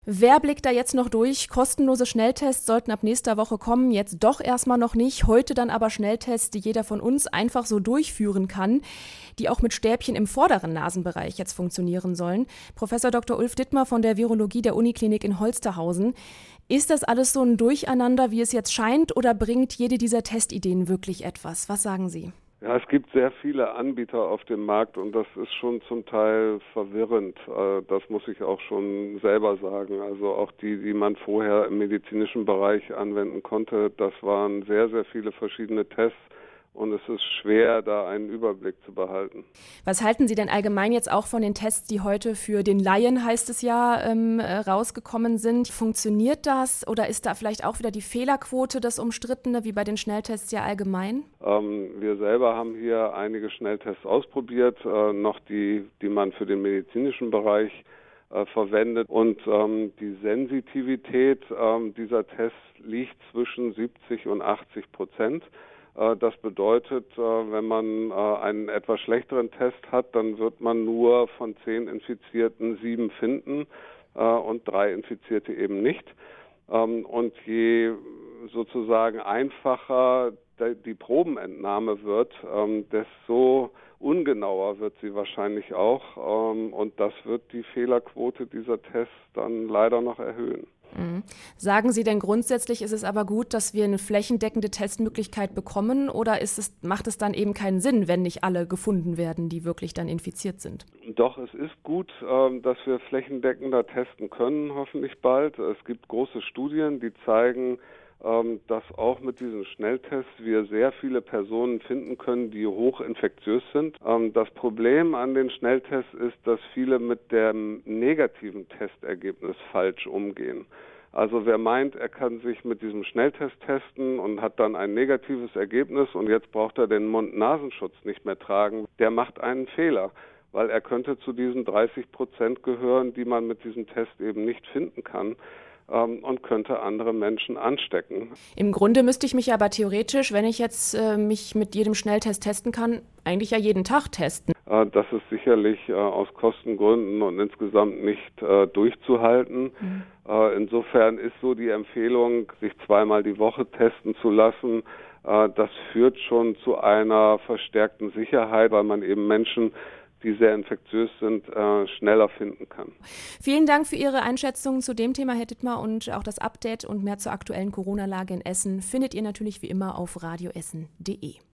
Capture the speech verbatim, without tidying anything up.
Wer blickt da jetzt noch durch? Kostenlose Schnelltests sollten ab nächster Woche kommen, jetzt doch erstmal noch nicht. Heute dann aber Schnelltests, die jeder von uns einfach so durchführen kann, die auch mit Stäbchen im vorderen Nasenbereich jetzt funktionieren sollen. Professor Doktor Ulf Dittmar von der Virologie der Uniklinik in Holsterhausen. Ist das alles so ein Durcheinander, wie es jetzt scheint, oder bringt jede dieser Testideen wirklich etwas? Was sagen Sie? Ja, es gibt sehr viele Anbieter auf dem Markt und das ist schon zum Teil verwirrend. Das muss ich auch schon selber sagen. Also auch die, die man vorher im medizinischen Bereich anwenden konnte, das waren sehr, sehr viele verschiedene Tests. Und es ist schwer, da einen Überblick zu behalten. Was halten Sie denn allgemein jetzt auch von den Tests, die heute für den Laien, heißt es ja, ähm, rausgekommen sind? Funktioniert das oder ist da vielleicht auch wieder die Fehlerquote das Umstrittene, wie bei den Schnelltests ja allgemein? Ähm, wir selber haben hier einige Schnelltests ausprobiert, äh, noch die, die man für den medizinischen Bereich äh, verwendet. Und ähm, die Sensitivität ähm, dieser Tests liegt zwischen siebzig und achtzig Prozent. Das bedeutet, wenn man einen etwas schlechteren Test hat, dann wird man nur von zehn Infizierten sieben finden und drei Infizierte eben nicht. Und je sozusagen einfacher die Probenentnahme wird, desto ungenauer wird sie wahrscheinlich auch. Und das wird die Fehlerquote dieser Tests dann leider noch erhöhen. Mhm. Sagen Sie denn grundsätzlich, ist es aber gut, dass wir eine flächendeckende Testmöglichkeit bekommen, oder ist es, macht es dann eben keinen Sinn, wenn nicht alle gefunden werden, die wirklich dann infiziert sind? Doch, es ist gut, dass wir flächendeckender testen können, hoffentlich bald. Es gibt große Studien, die zeigen, dass auch mit diesen Schnelltests wir sehr viele Personen finden können, die hochinfektiös sind. Das Problem an den Schnelltests ist, dass viele mit dem negativen Testergebnis falsch umgehen. Also wer meint, er kann sich mit diesem Schnelltest testen und hat dann ein negatives Ergebnis und jetzt braucht er den Mund-Nasenschutz nicht mehr tragen, der macht einen Fehler, weil er könnte zu diesen dreißig Prozent gehören, die man mit diesem Test eben nicht finden kann. Und könnte andere Menschen anstecken. Im Grunde müsste ich mich aber theoretisch, wenn ich jetzt äh, mich mit jedem Schnelltest testen kann, eigentlich ja jeden Tag testen. Äh, das ist sicherlich äh, aus Kostengründen und insgesamt nicht äh, durchzuhalten. Mhm. Äh, insofern ist so die Empfehlung, sich zweimal die Woche testen zu lassen. Äh, das führt schon zu einer verstärkten Sicherheit, weil man eben Menschen, die sehr infektiös sind, äh, schneller finden kann. Vielen Dank für Ihre Einschätzung zu dem Thema, Herr Dittmar, und auch das Update und mehr zur aktuellen Corona-Lage in Essen findet ihr natürlich wie immer auf radioessen punkt de.